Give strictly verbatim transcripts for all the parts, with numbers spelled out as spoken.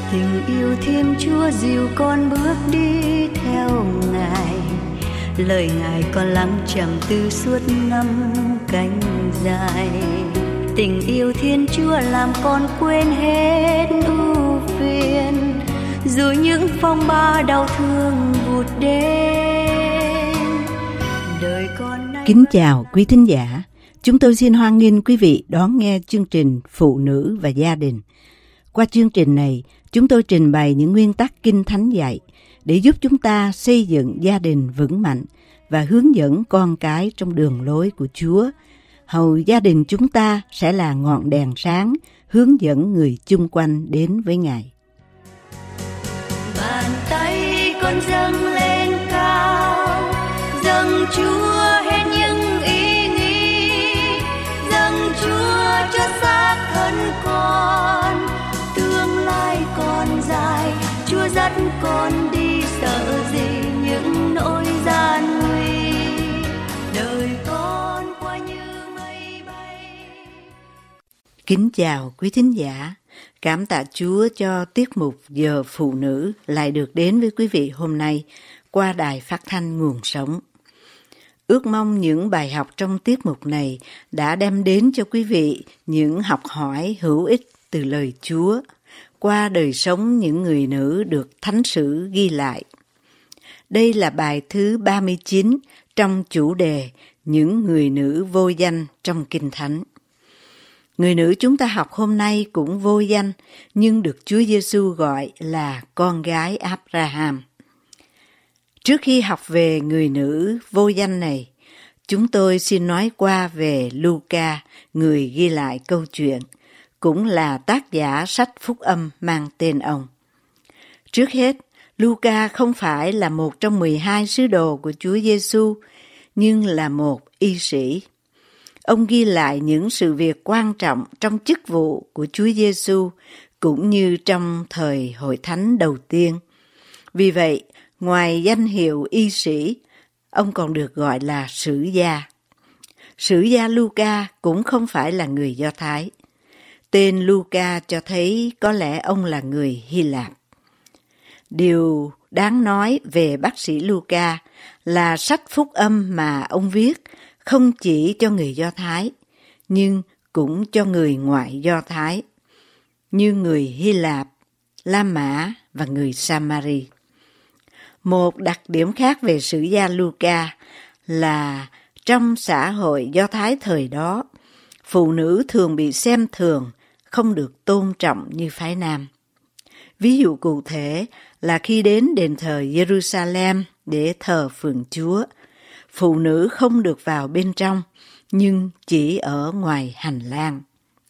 Tình yêu Thiên Chúa dìu con bước đi theo Ngài, lời Ngài con lắng trầm tư suốt năm cánh dài. Tình yêu Thiên Chúa làm con quên hết ưu phiền, dù những phong ba đau thương vụt đến. Đời con nay... Kính chào quý thính giả, chúng tôi xin hoan nghênh quý vị đón nghe chương trình Phụ nữ và gia đình. Qua chương trình này, chúng tôi trình bày những nguyên tắc Kinh Thánh dạy để giúp chúng ta xây dựng gia đình vững mạnh và hướng dẫn con cái trong đường lối của Chúa. Hầu gia đình chúng ta sẽ là ngọn đèn sáng hướng dẫn người chung quanh đến với Ngài. Bàn tay con dâng lên cao, dâng Chúa hết những ý nghĩ, dâng Chúa cho xác thân con. Tương lai còn dài, Chúa dắt con đi, sợ gì những nỗi gian nguy. Đời con qua như mây bay. Kính chào quý thính giả, cảm tạ Chúa cho tiết mục Giờ Phụ Nữ lại được đến với quý vị hôm nay qua đài phát thanh Nguồn Sống. Ước mong những bài học trong tiết mục này đã đem đến cho quý vị những học hỏi hữu ích từ lời Chúa qua đời sống những người nữ được Thánh Sử ghi lại. Đây là bài thứ ba mươi chín trong chủ đề Những người nữ vô danh trong Kinh Thánh. Người nữ chúng ta học hôm nay cũng vô danh, nhưng được Chúa Giêsu gọi là con gái Abraham. Trước khi học về người nữ vô danh này, chúng tôi xin nói qua về Luca, người ghi lại câu chuyện, cũng là tác giả sách Phúc Âm mang tên ông. Trước hết, Luca không phải là một trong mười hai sứ đồ của Chúa Giêsu, nhưng là một y sĩ. Ông ghi lại những sự việc quan trọng trong chức vụ của Chúa Giêsu cũng như trong thời hội thánh đầu tiên. Vì vậy, ngoài danh hiệu y sĩ, ông còn được gọi là sử gia. Sử gia Luca cũng không phải là người Do Thái. Tên Luca cho thấy có lẽ ông là người Hy Lạp. Điều đáng nói về bác sĩ Luca là sách Phúc Âm mà ông viết không chỉ cho người Do Thái, nhưng cũng cho người ngoại Do Thái, như người Hy Lạp, La Mã và người Samari. Một đặc điểm khác về sử gia Luca là trong xã hội Do Thái thời đó, phụ nữ thường bị xem thường, không được tôn trọng như phái nam. Ví dụ cụ thể là khi đến đền thờ Jerusalem để thờ phượng Chúa, phụ nữ không được vào bên trong, nhưng chỉ ở ngoài hành lang.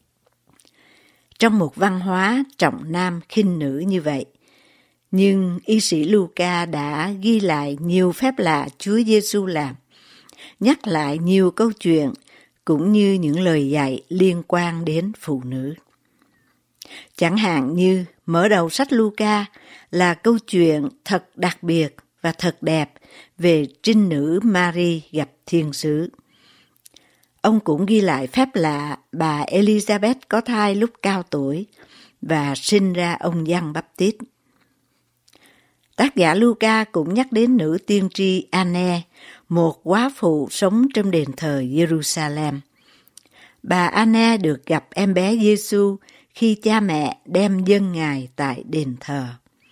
Trong một văn hóa trọng nam khinh nữ như vậy, nhưng y sĩ Luca đã ghi lại nhiều phép lạ Chúa Giêsu làm, nhắc lại nhiều câu chuyện cũng như những lời dạy liên quan đến phụ nữ. Chẳng hạn như mở đầu sách Luca là câu chuyện thật đặc biệt và thật đẹp về trinh nữ Mary gặp thiên sứ. Ông cũng ghi lại phép lạ bà Elizabeth có thai lúc cao tuổi và sinh ra ông Giăng Báp-tít. Tác giả Luca cũng nhắc đến nữ tiên tri Anne, một góa phụ sống trong đền thờ Jerusalem. Bà Anne được gặp em bé Giêsu khi cha mẹ đem dâng Ngài tại đền thờ.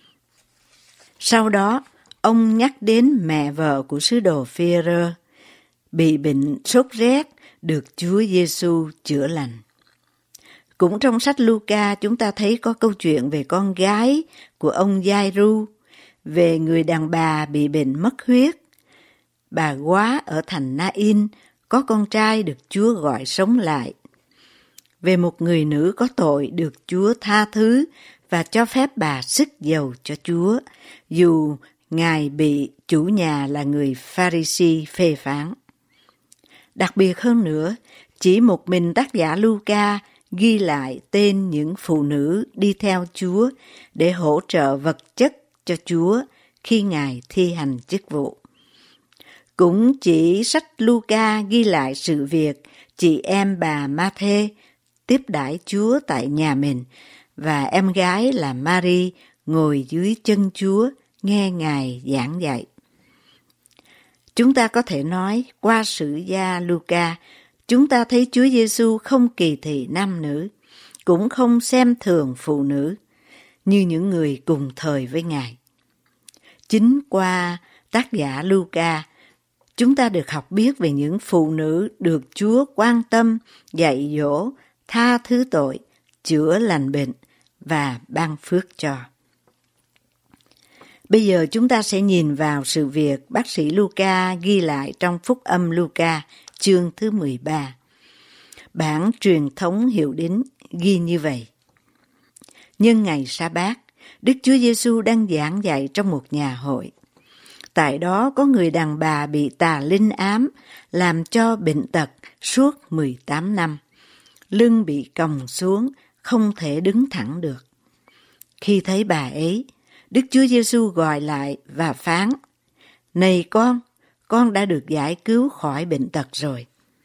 Sau đó, ông nhắc đến mẹ vợ của sứ đồ Phi-e-rơ, bị bệnh sốt rét, được Chúa Giêsu chữa lành. Cũng trong sách Luca chúng ta thấy có câu chuyện về con gái của ông Giai-ru, về người đàn bà bị bệnh mất huyết. Bà góa ở thành Na-in có con trai được Chúa gọi sống lại. Về một người nữ có tội được Chúa tha thứ và cho phép bà sức dầu cho Chúa, dù Ngài bị chủ nhà là người Pha-ri-si phê phán. Đặc biệt hơn nữa, chỉ một mình tác giả Luca ghi lại tên những phụ nữ đi theo Chúa để hỗ trợ vật chất cho Chúa khi Ngài thi hành chức vụ. Cũng chỉ sách Luca ghi lại sự việc chị em bà Ma-thê tiếp đãi Chúa tại nhà mình và em gái là Mary ngồi dưới chân Chúa nghe Ngài giảng dạy. Chúng ta có thể nói qua sử gia Luca, chúng ta thấy Chúa Giêsu không kỳ thị nam nữ, cũng không xem thường phụ nữ như những người cùng thời với Ngài. Chính qua tác giả Luca, chúng ta được học biết về những phụ nữ được Chúa quan tâm, dạy dỗ, tha thứ tội, chữa lành bệnh và ban phước cho. Bây giờ chúng ta sẽ nhìn vào sự việc bác sĩ Luca ghi lại trong Phúc âm Luca chương thứ mười ba. Bản truyền thống hiệu đính ghi như vậy. Nhân ngày Sa-bát, Đức Chúa Giêsu đang giảng dạy trong một nhà hội. Tại đó có người đàn bà bị tà linh ám, làm cho bệnh tật suốt mười tám năm. Lưng bị còng xuống, không thể đứng thẳng được. Khi thấy bà ấy, Đức Chúa Giêsu gọi lại và phán: "Này con, con đã được giải cứu khỏi bệnh tật rồi."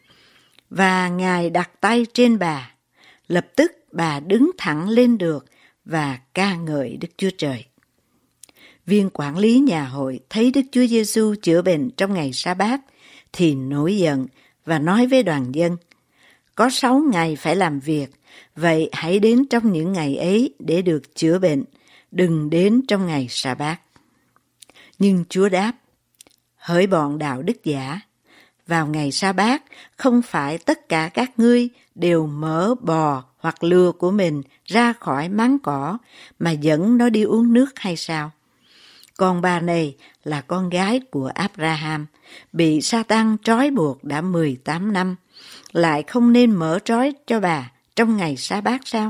Và Ngài đặt tay trên bà, lập tức bà đứng thẳng lên được và ca ngợi Đức Chúa Trời. Viên quản lý nhà hội thấy Đức Chúa Giêsu chữa bệnh trong ngày Sa-bát thì nổi giận và nói với đoàn dân: "Có sáu ngày phải làm việc, vậy hãy đến trong những ngày ấy để được chữa bệnh, đừng đến trong ngày Sa-bát." Nhưng Chúa đáp: "Hỡi bọn đạo đức giả, vào ngày Sa-bát không phải tất cả các ngươi đều mở bò hoặc lừa của mình ra khỏi máng cỏ mà dẫn nó đi uống nước hay sao? Còn bà này là con gái của Abraham, bị Sa-tan trói buộc đã mười tám năm, lại không nên mở trói cho bà trong ngày Sa-bát sao?"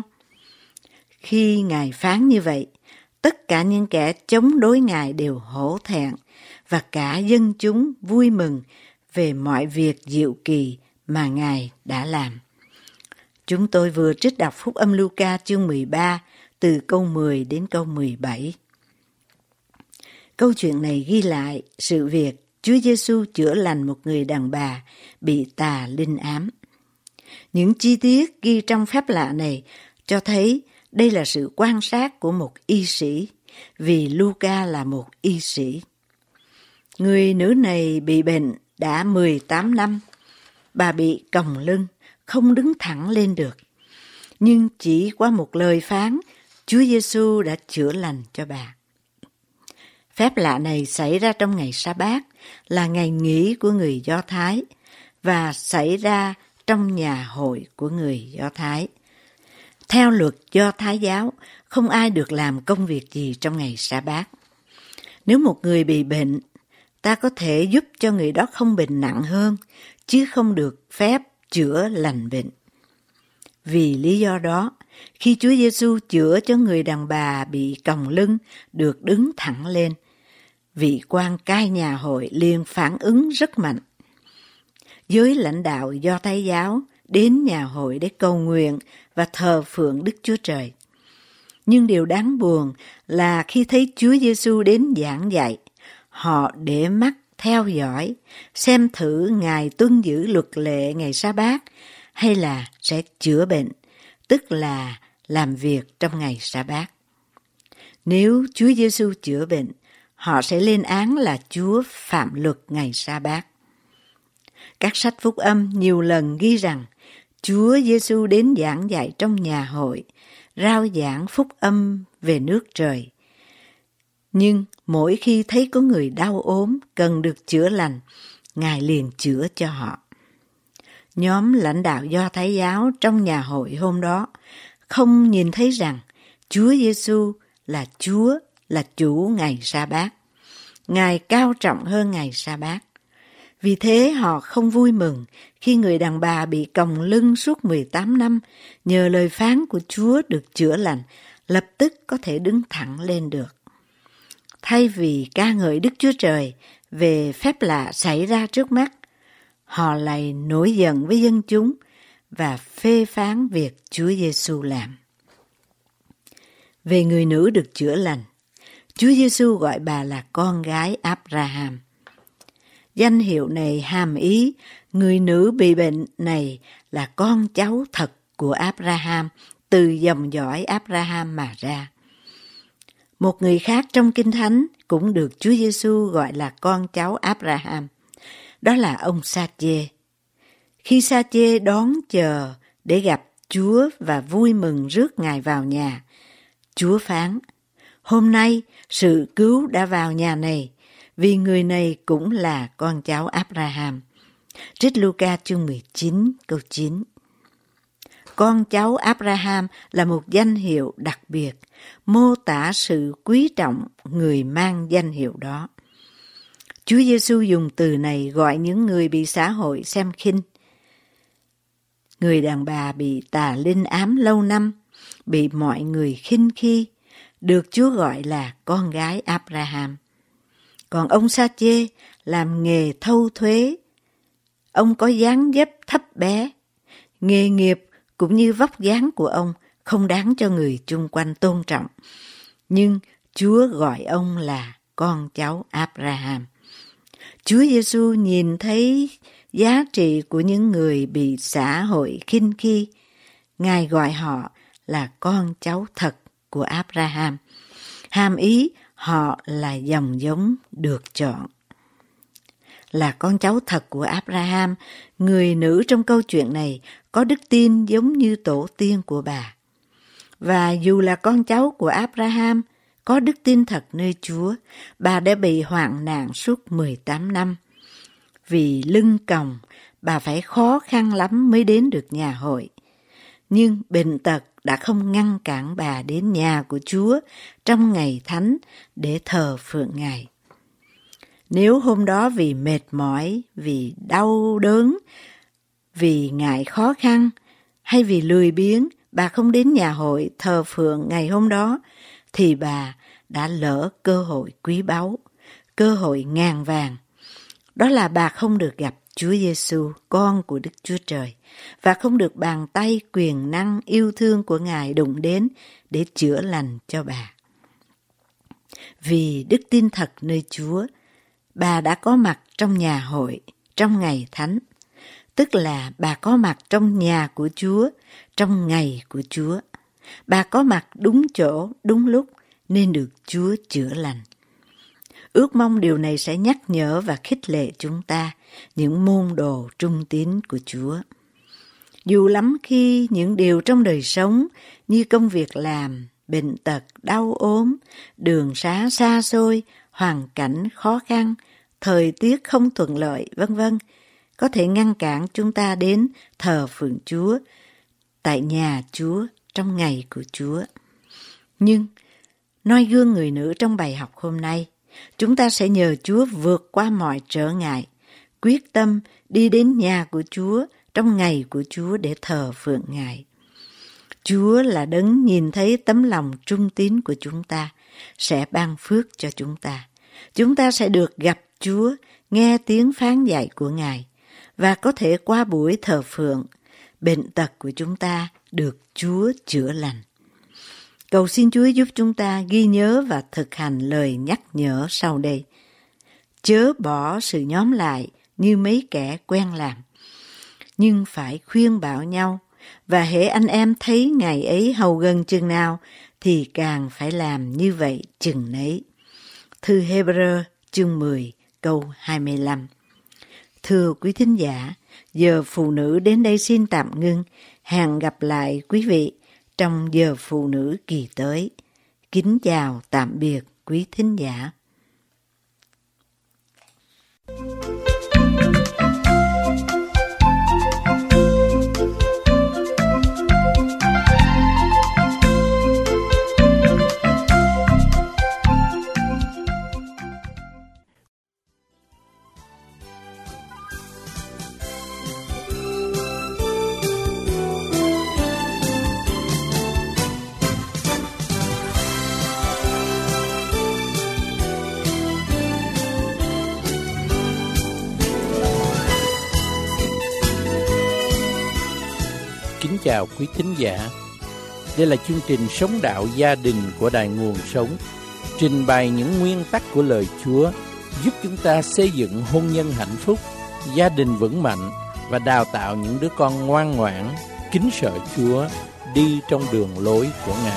Khi Ngài phán như vậy, tất cả những kẻ chống đối Ngài đều hổ thẹn, và cả dân chúng vui mừng về mọi việc diệu kỳ mà Ngài đã làm. Chúng tôi vừa trích đọc Phúc âm Luca chương mười ba từ câu mười đến câu mười bảy. Câu chuyện này ghi lại sự việc Chúa Giêsu chữa lành một người đàn bà bị tà linh ám. Những chi tiết ghi trong phép lạ này cho thấy đây là sự quan sát của một y sĩ, vì Luca là một y sĩ. Người nữ này bị bệnh đã mười tám năm. Bà bị còng lưng, không đứng thẳng lên được. Nhưng chỉ qua một lời phán, Chúa Giêsu đã chữa lành cho bà. Phép lạ này xảy ra trong ngày Sa-bát, là ngày nghỉ của người Do Thái, và xảy ra trong nhà hội của người Do Thái. Theo luật Do Thái giáo, không ai được làm công việc gì trong ngày Sa-bát. Nếu một người bị bệnh, ta có thể giúp cho người đó không bệnh nặng hơn, chứ không được phép chữa lành bệnh. Vì lý do đó, khi Chúa Giêsu chữa cho người đàn bà bị còng lưng được đứng thẳng lên, vị quan cai nhà hội liền phản ứng rất mạnh. Giới lãnh đạo Do Thái giáo đến nhà hội để cầu nguyện và thờ phượng Đức Chúa Trời. Nhưng điều đáng buồn là khi thấy Chúa Giêsu đến giảng dạy, họ để mắt theo dõi, xem thử Ngài tuân giữ luật lệ ngày Sa-bát hay là sẽ chữa bệnh, tức là làm việc trong ngày Sa-bát. Nếu Chúa Giêsu chữa bệnh, họ sẽ lên án là Chúa phạm luật ngày Sa-bát. Các sách phúc âm nhiều lần ghi rằng Chúa Giêsu đến giảng dạy trong nhà hội, rao giảng phúc âm về nước trời. Nhưng mỗi khi thấy có người đau ốm cần được chữa lành, Ngài liền chữa cho họ. Nhóm lãnh đạo Do Thái giáo trong nhà hội hôm đó không nhìn thấy rằng Chúa Giêsu là Chúa, là chủ ngày Sa-bát. Ngài cao trọng hơn ngày Sa-bát. Vì thế họ không vui mừng khi người đàn bà bị còng lưng suốt mười tám năm nhờ lời phán của Chúa được chữa lành, lập tức có thể đứng thẳng lên được. Thay vì ca ngợi Đức Chúa Trời về phép lạ xảy ra trước mắt, họ lại nổi giận với dân chúng và phê phán việc Chúa Giêsu làm. Về người nữ được chữa lành, Chúa Giêsu gọi bà là con gái Abraham. Danh hiệu này hàm ý người nữ bị bệnh này là con cháu thật của Abraham từ dòng dõi Abraham mà ra. Một người khác trong Kinh Thánh cũng được Chúa Giêsu gọi là con cháu Abraham. Đó là ông Sa-chê. Khi Sa-chê đón chờ để gặp Chúa và vui mừng rước Ngài vào nhà, Chúa phán: hôm nay sự cứu đã vào nhà này, vì người này cũng là con cháu Abraham. Trích Luca chương mười chín câu chín. Con cháu Abraham là một danh hiệu đặc biệt, mô tả sự quý trọng người mang danh hiệu đó. Chúa Giêsu dùng từ này gọi những người bị xã hội xem khinh. Người đàn bà bị tà linh ám lâu năm, bị mọi người khinh khi, được Chúa gọi là con gái Abraham. Còn ông Sa-chê làm nghề thâu thuế. Ông có dáng dấp thấp bé, nghề nghiệp cũng như vóc dáng của ông không đáng cho người chung quanh tôn trọng. Nhưng Chúa gọi ông là con cháu Abraham. Chúa Giêsu nhìn thấy giá trị của những người bị xã hội khinh khi. Ngài gọi họ là con cháu thật của Abraham. Hàm ý họ là dòng giống được chọn. Là con cháu thật của Abraham, người nữ trong câu chuyện này có đức tin giống như tổ tiên của bà. Và dù là con cháu của Abraham, có đức tin thật nơi Chúa, bà đã bị hoạn nạn suốt mười tám năm. Vì lưng còng, bà phải khó khăn lắm mới đến được nhà hội. Nhưng bệnh tật đã không ngăn cản bà đến nhà của Chúa trong ngày thánh để thờ phượng Ngài. Nếu hôm đó vì mệt mỏi, vì đau đớn, vì ngại khó khăn hay vì lười biếng, bà không đến nhà hội thờ phượng ngày hôm đó, thì bà đã lỡ cơ hội quý báu, cơ hội ngàn vàng. Đó là bà không được gặp Chúa Giêsu, con của Đức Chúa Trời, và không được bàn tay quyền năng yêu thương của Ngài đụng đến để chữa lành cho bà. Vì đức tin thật nơi Chúa, bà đã có mặt trong nhà hội trong ngày thánh, tức là bà có mặt trong nhà của Chúa trong ngày của Chúa. Bà có mặt đúng chỗ, đúng lúc nên được Chúa chữa lành. Ước mong điều này sẽ nhắc nhở và khích lệ chúng ta, những môn đồ trung tín của Chúa. Dù lắm khi những điều trong đời sống như công việc làm, bệnh tật, đau ốm, đường xá xa xôi, hoàn cảnh khó khăn, thời tiết không thuận lợi, vân vân có thể ngăn cản chúng ta đến thờ phượng Chúa tại nhà Chúa trong ngày của Chúa. Nhưng noi gương người nữ trong bài học hôm nay, chúng ta sẽ nhờ Chúa vượt qua mọi trở ngại, quyết tâm đi đến nhà của Chúa trong ngày của Chúa để thờ phượng Ngài. Chúa là đấng nhìn thấy tấm lòng trung tín của chúng ta, sẽ ban phước cho chúng ta. Chúng ta sẽ được gặp Chúa, nghe tiếng phán dạy của Ngài, và có thể qua buổi thờ phượng, bệnh tật của chúng ta được Chúa chữa lành. Cầu xin Chúa giúp chúng ta ghi nhớ và thực hành lời nhắc nhở sau đây. Chớ bỏ sự nhóm lại như mấy kẻ quen làm, nhưng phải khuyên bảo nhau, và hễ anh em thấy ngày ấy hầu gần chừng nào thì càng phải làm như vậy chừng nấy. Thư Hê-bơ-rơ chương mười câu hai mươi lăm. Thưa quý thính giả, giờ phụ nữ đến đây xin tạm ngưng. Hẹn gặp lại quý vị trong giờ phụ nữ kỳ tới. Kính chào tạm biệt quý thính giả. Kính chào quý thính giả. Đây là chương trình Sống Đạo Gia Đình của Đài Nguồn Sống, trình bày những nguyên tắc của lời Chúa, giúp chúng ta xây dựng hôn nhân hạnh phúc, gia đình vững mạnh và đào tạo những đứa con ngoan ngoãn, kính sợ Chúa, đi trong đường lối của Ngài.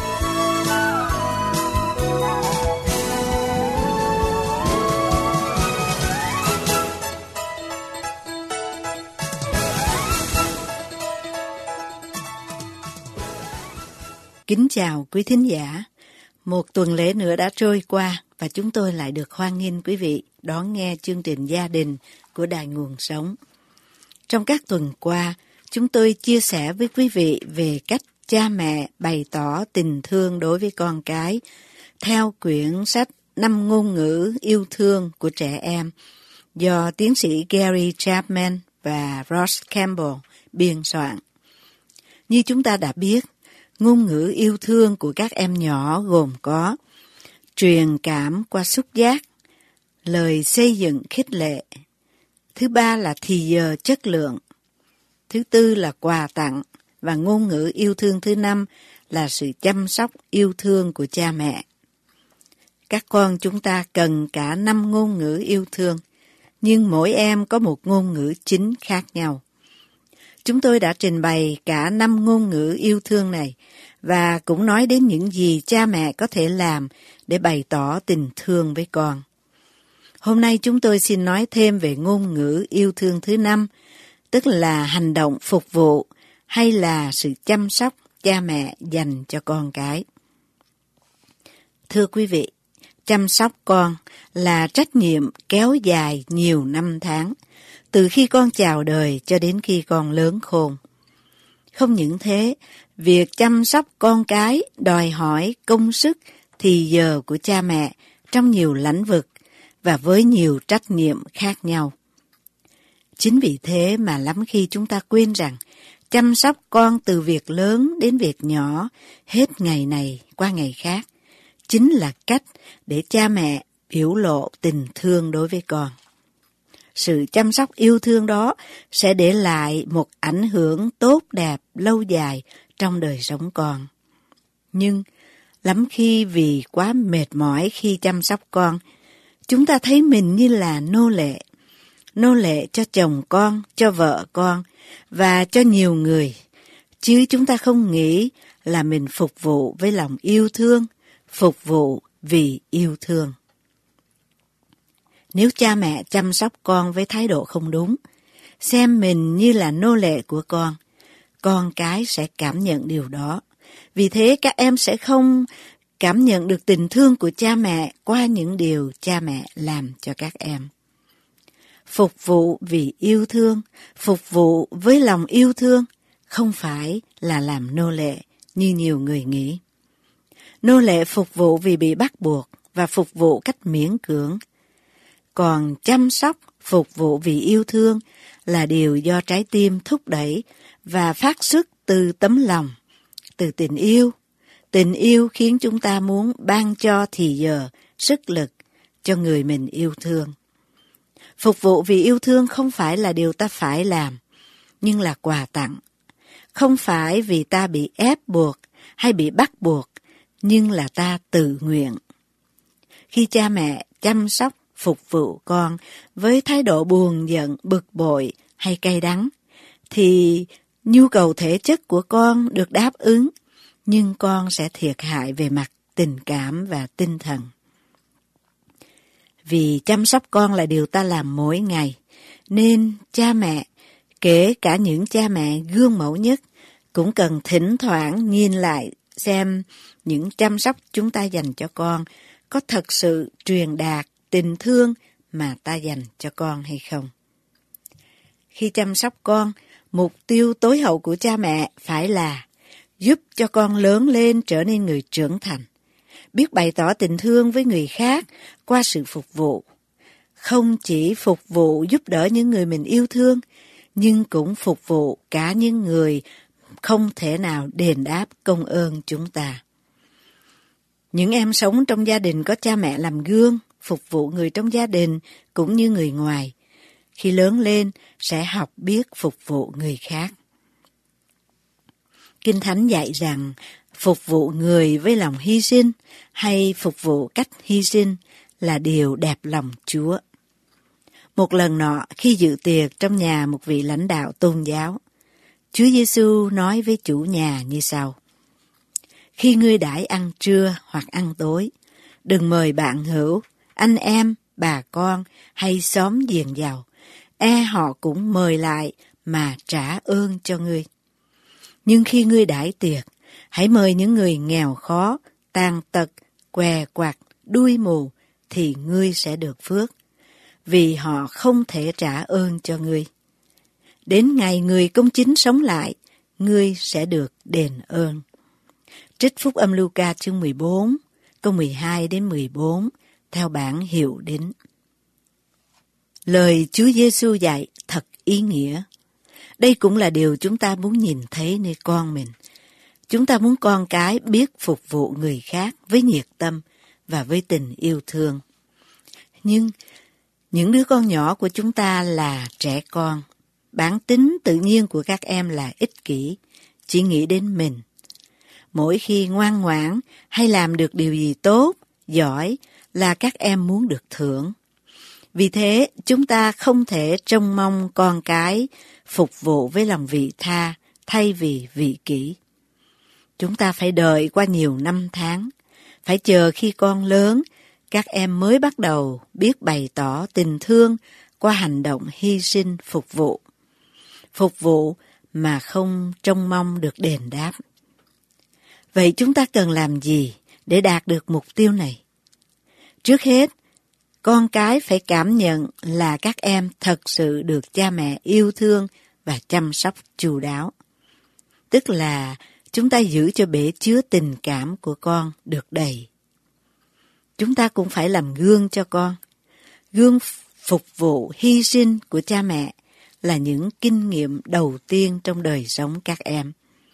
Kính chào quý thính giả. Một tuần lễ nữa đã trôi qua và chúng tôi lại được hoan nghênh quý vị đón nghe chương trình Gia đình của Đài Nguồn Sống. Trong các tuần qua, chúng tôi chia sẻ với quý vị về cách cha mẹ bày tỏ tình thương đối với con cái theo quyển sách Năm ngôn ngữ yêu thương của trẻ em do tiến sĩ Gary Chapman và Ross Campbell biên soạn. Như chúng ta đã biết, ngôn ngữ yêu thương của các em nhỏ gồm có truyền cảm qua xúc giác, lời xây dựng khích lệ. Thứ ba là thì giờ chất lượng. Thứ tư là quà tặng. Và ngôn ngữ yêu thương thứ năm là sự chăm sóc yêu thương của cha mẹ. Các con chúng ta cần cả năm ngôn ngữ yêu thương, nhưng mỗi em có một ngôn ngữ chính khác nhau. Chúng tôi đã trình bày cả năm ngôn ngữ yêu thương này và cũng nói đến những gì cha mẹ có thể làm để bày tỏ tình thương với con. Hôm nay chúng tôi xin nói thêm về ngôn ngữ yêu thương thứ năm, tức là hành động phục vụ hay là sự chăm sóc cha mẹ dành cho con cái. Thưa quý vị, chăm sóc con là trách nhiệm kéo dài nhiều năm tháng, từ khi con chào đời cho đến khi con lớn khôn. Không những thế, việc chăm sóc con cái đòi hỏi công sức, thì giờ của cha mẹ trong nhiều lĩnh vực và với nhiều trách nhiệm khác nhau. Chính vì thế mà lắm khi chúng ta quên rằng chăm sóc con từ việc lớn đến việc nhỏ, hết ngày này qua ngày khác, chính là cách để cha mẹ biểu lộ tình thương đối với con. Sự chăm sóc yêu thương đó sẽ để lại một ảnh hưởng tốt đẹp lâu dài trong đời sống con. Nhưng lắm khi vì quá mệt mỏi khi chăm sóc con, chúng ta thấy mình như là nô lệ. Nô lệ cho chồng con, cho vợ con và cho nhiều người. Chứ chúng ta không nghĩ là mình phục vụ với lòng yêu thương, phục vụ vì yêu thương. Nếu cha mẹ chăm sóc con với thái độ không đúng, xem mình như là nô lệ của con, con cái sẽ cảm nhận điều đó. Vì thế các em sẽ không cảm nhận được tình thương của cha mẹ qua những điều cha mẹ làm cho các em. Phục vụ vì yêu thương, phục vụ với lòng yêu thương, không phải là làm nô lệ như nhiều người nghĩ. Nô lệ phục vụ vì bị bắt buộc và phục vụ cách miễn cưỡng. Còn chăm sóc, phục vụ vì yêu thương là điều do trái tim thúc đẩy và phát xuất từ tấm lòng, từ tình yêu. Tình yêu khiến chúng ta muốn ban cho thì giờ, sức lực cho người mình yêu thương. Phục vụ vì yêu thương không phải là điều ta phải làm, nhưng là quà tặng. Không phải vì ta bị ép buộc hay bị bắt buộc, nhưng là ta tự nguyện. Khi cha mẹ chăm sóc, phục vụ con với thái độ buồn giận, bực bội hay cay đắng, thì nhu cầu thể chất của con được đáp ứng, nhưng con sẽ thiệt hại về mặt tình cảm và tinh thần. Vì chăm sóc con là điều ta làm mỗi ngày, nên cha mẹ, kể cả những cha mẹ gương mẫu nhất, cũng cần thỉnh thoảng nhìn lại xem những chăm sóc chúng ta dành cho con có thật sự truyền đạt tình thương mà ta dành cho con hay không. Khi chăm sóc con, mục tiêu tối hậu của cha mẹ phải là giúp cho con lớn lên trở nên người trưởng thành, biết bày tỏ tình thương với người khác qua sự phục vụ. Không chỉ phục vụ giúp đỡ những người mình yêu thương, nhưng cũng phục vụ cả những người không thể nào đền đáp công ơn chúng ta. Những em sống trong gia đình có cha mẹ làm gương, phục vụ người trong gia đình cũng như người ngoài, khi lớn lên sẽ học biết phục vụ người khác. Kinh Thánh dạy rằng phục vụ người với lòng hy sinh hay phục vụ cách hy sinh là điều đẹp lòng Chúa. Một lần nọ, khi dự tiệc trong nhà một vị lãnh đạo tôn giáo, Chúa Giêsu nói với chủ nhà như sau: Khi ngươi đãi ăn trưa hoặc ăn tối, đừng mời bạn hữu, anh em, bà con hay xóm giềng giàu, e họ cũng mời lại mà trả ơn cho ngươi. Nhưng khi ngươi đãi tiệc, hãy mời những người nghèo khó, tàn tật, què quặt, đuôi mù, thì ngươi sẽ được phước, vì họ không thể trả ơn cho ngươi. Đến ngày người công chính sống lại, ngươi sẽ được đền ơn. Trích Phúc Âm Luca chương mười bốn, câu mười hai đến mười bốn, theo bản Hiệu Đính. Lời Chúa Giêsu dạy thật ý nghĩa. Đây cũng là điều chúng ta muốn nhìn thấy nơi con mình. Chúng ta muốn con cái biết phục vụ người khác với nhiệt tâm và với tình yêu thương. Nhưng những đứa con nhỏ của chúng ta là trẻ con. Bản tính tự nhiên của các em là ích kỷ, chỉ nghĩ đến mình. Mỗi khi ngoan ngoãn hay làm được điều gì tốt, giỏi là các em muốn được thưởng. Vì thế, chúng ta không thể trông mong con cái phục vụ với lòng vị tha thay vì vị kỷ. Chúng ta phải đợi qua nhiều năm tháng, phải chờ khi con lớn, các em mới bắt đầu biết bày tỏ tình thương qua hành động hy sinh phục vụ. Phục vụ mà không trông mong được đền đáp. Vậy chúng ta cần làm gì để đạt được mục tiêu này? Trước hết, con cái phải cảm nhận là các em thật sự được cha mẹ yêu thương và chăm sóc chu đáo. Tức là chúng ta giữ cho bể chứa tình cảm của con được đầy. Chúng ta cũng phải làm gương cho con. Gương phục vụ hy sinh của cha mẹ là những kinh nghiệm đầu tiên trong đời sống các em.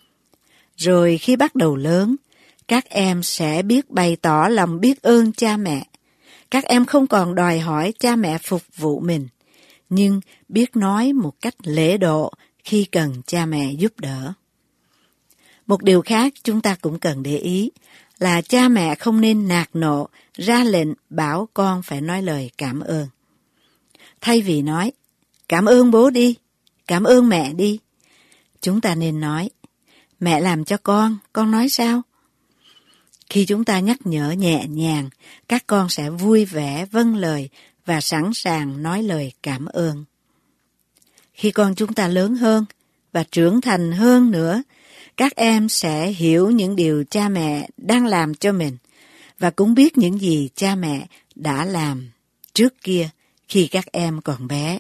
Rồi khi bắt đầu lớn, các em sẽ biết bày tỏ lòng biết ơn cha mẹ. Các em không còn đòi hỏi cha mẹ phục vụ mình, nhưng biết nói một cách lễ độ khi cần cha mẹ giúp đỡ. Một điều khác chúng ta cũng cần để ý là cha mẹ không nên nạt nộ, ra lệnh bảo con phải nói lời cảm ơn. Thay vì nói, cảm ơn bố đi, cảm ơn mẹ đi, chúng ta nên nói, mẹ làm cho con, con nói sao? Khi chúng ta nhắc nhở nhẹ nhàng, các con sẽ vui vẻ vâng lời và sẵn sàng nói lời cảm ơn. Khi con chúng ta lớn hơn và trưởng thành hơn nữa, các em sẽ hiểu những điều cha mẹ đang làm cho mình và cũng biết những gì cha mẹ đã làm trước kia khi các em còn bé.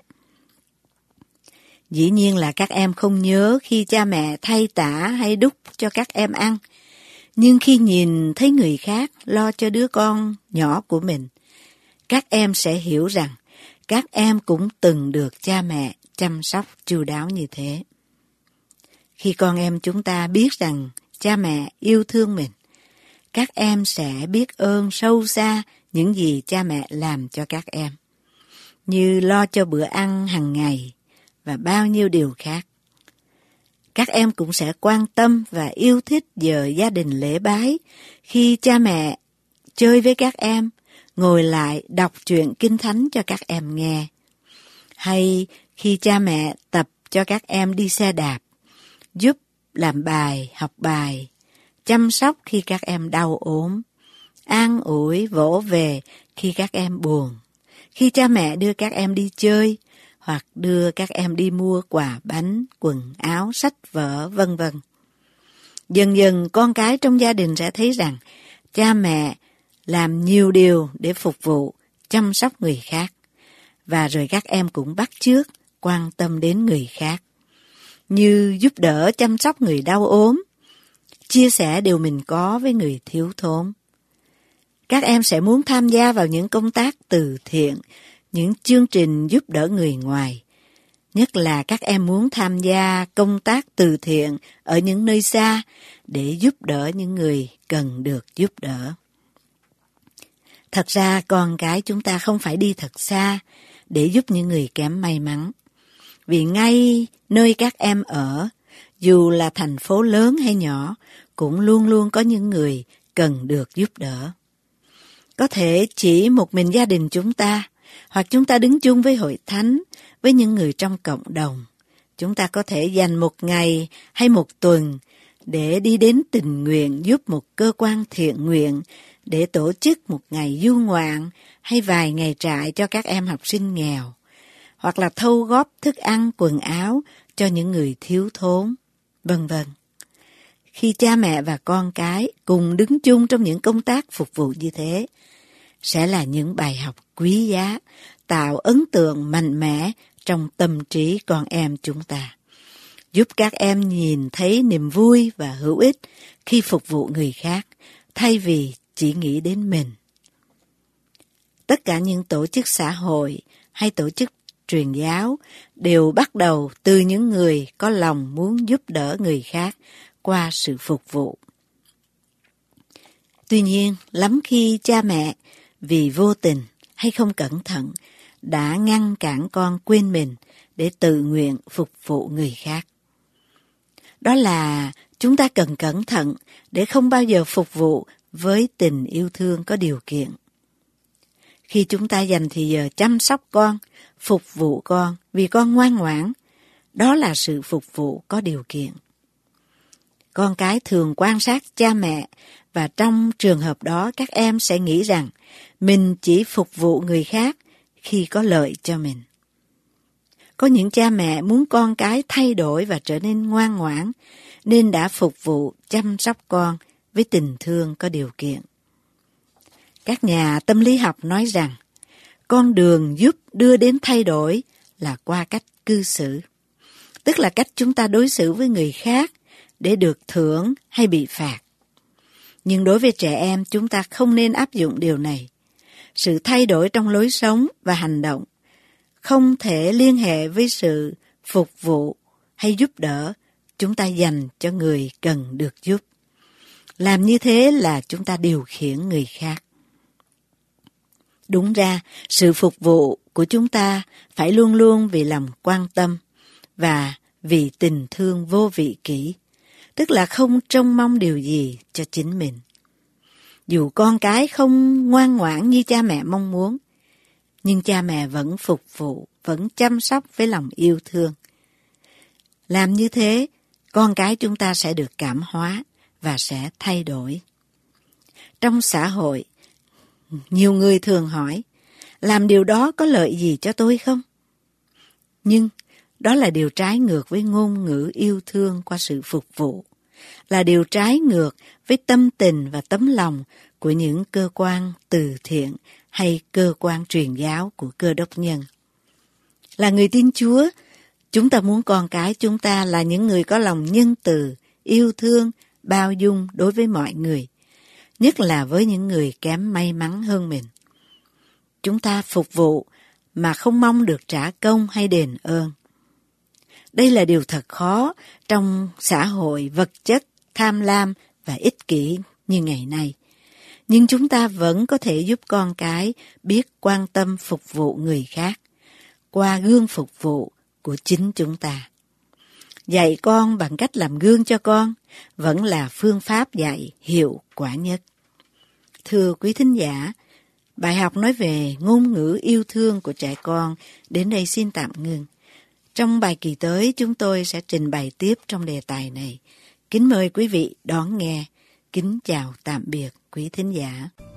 Dĩ nhiên là các em không nhớ khi cha mẹ thay tã hay đút cho các em ăn, nhưng khi nhìn thấy người khác lo cho đứa con nhỏ của mình, các em sẽ hiểu rằng các em cũng từng được cha mẹ chăm sóc chu đáo như thế. Khi con em chúng ta biết rằng cha mẹ yêu thương mình, các em sẽ biết ơn sâu xa những gì cha mẹ làm cho các em, như lo cho bữa ăn hàng ngày và bao nhiêu điều khác. Các em cũng sẽ quan tâm và yêu thích giờ gia đình lễ bái khi cha mẹ chơi với các em, ngồi lại đọc truyện Kinh Thánh cho các em nghe. Hay khi cha mẹ tập cho các em đi xe đạp, giúp làm bài, học bài, chăm sóc khi các em đau ốm, an ủi, vỗ về khi các em buồn, khi cha mẹ đưa các em đi chơi, hoặc đưa các em đi mua quà bánh, quần áo, sách vở, vân vân. Dần dần con cái trong gia đình sẽ thấy rằng cha mẹ làm nhiều điều để phục vụ, chăm sóc người khác, và rồi các em cũng bắt chước quan tâm đến người khác, như giúp đỡ chăm sóc người đau ốm, chia sẻ điều mình có với người thiếu thốn. Các em sẽ muốn tham gia vào những công tác từ thiện, những chương trình giúp đỡ người ngoài. Nhất là các em muốn tham gia công tác từ thiện ở những nơi xa để giúp đỡ những người cần được giúp đỡ. Thật ra con cái chúng ta không phải đi thật xa để giúp những người kém may mắn. Vì ngay nơi các em ở, dù là thành phố lớn hay nhỏ, cũng luôn luôn có những người cần được giúp đỡ. Có thể chỉ một mình gia đình chúng ta, hoặc chúng ta đứng chung với hội thánh, với những người trong cộng đồng, chúng ta có thể dành một ngày hay một tuần để đi đến tình nguyện giúp một cơ quan thiện nguyện, để tổ chức một ngày du ngoạn hay vài ngày trại cho các em học sinh nghèo, hoặc là thâu góp thức ăn, quần áo cho những người thiếu thốn, vân vân. Khi cha mẹ và con cái cùng đứng chung trong những công tác phục vụ như thế, sẽ là những bài học quý giá, tạo ấn tượng mạnh mẽ trong tâm trí con em chúng ta, giúp các em nhìn thấy niềm vui và hữu ích khi phục vụ người khác, thay vì chỉ nghĩ đến mình. Tất cả những tổ chức xã hội hay tổ chức truyền giáo đều bắt đầu từ những người có lòng muốn giúp đỡ người khác qua sự phục vụ. Tuy nhiên, lắm khi cha mẹ vì vô tình hay không cẩn thận đã ngăn cản con quên mình để tự nguyện phục vụ người khác. Đó là chúng ta cần cẩn thận để không bao giờ phục vụ với tình yêu thương có điều kiện. Khi chúng ta dành thì giờ chăm sóc con, phục vụ con vì con ngoan ngoãn, đó là sự phục vụ có điều kiện. Con cái thường quan sát cha mẹ, và trong trường hợp đó các em sẽ nghĩ rằng mình chỉ phục vụ người khác khi có lợi cho mình. Có những cha mẹ muốn con cái thay đổi và trở nên ngoan ngoãn, nên đã phục vụ chăm sóc con với tình thương có điều kiện. Các nhà tâm lý học nói rằng con đường giúp đưa đến thay đổi là qua cách cư xử, tức là cách chúng ta đối xử với người khác để được thưởng hay bị phạt. Nhưng đối với trẻ em, chúng ta không nên áp dụng điều này. Sự thay đổi trong lối sống và hành động không thể liên hệ với sự phục vụ hay giúp đỡ chúng ta dành cho người cần được giúp. Làm như thế là chúng ta điều khiển người khác. Đúng ra, sự phục vụ của chúng ta phải luôn luôn vì lòng quan tâm và vì tình thương vô vị kỷ, tức là không trông mong điều gì cho chính mình. Dù con cái không ngoan ngoãn như cha mẹ mong muốn, nhưng cha mẹ vẫn phục vụ, vẫn chăm sóc với lòng yêu thương. Làm như thế, con cái chúng ta sẽ được cảm hóa và sẽ thay đổi. Trong xã hội, nhiều người thường hỏi, làm điều đó có lợi gì cho tôi không? Nhưng đó là điều trái ngược với ngôn ngữ yêu thương qua sự phục vụ, là điều trái ngược với tâm tình và tấm lòng của những cơ quan từ thiện hay cơ quan truyền giáo của Cơ Đốc nhân. Là người tin Chúa, chúng ta muốn con cái chúng ta là những người có lòng nhân từ, yêu thương, bao dung đối với mọi người, nhất là với những người kém may mắn hơn mình. Chúng ta phục vụ mà không mong được trả công hay đền ơn. Đây là điều thật khó trong xã hội vật chất, tham lam và ích kỷ như ngày nay. Nhưng chúng ta vẫn có thể giúp con cái biết quan tâm phục vụ người khác qua gương phục vụ của chính chúng ta. Dạy con bằng cách làm gương cho con vẫn là phương pháp dạy hiệu quả nhất. Thưa quý thính giả, bài học nói về ngôn ngữ yêu thương của trẻ con đến đây xin tạm ngừng. Trong bài kỳ tới, chúng tôi sẽ trình bày tiếp trong đề tài này. Kính mời quý vị đón nghe. Kính chào tạm biệt quý thính giả.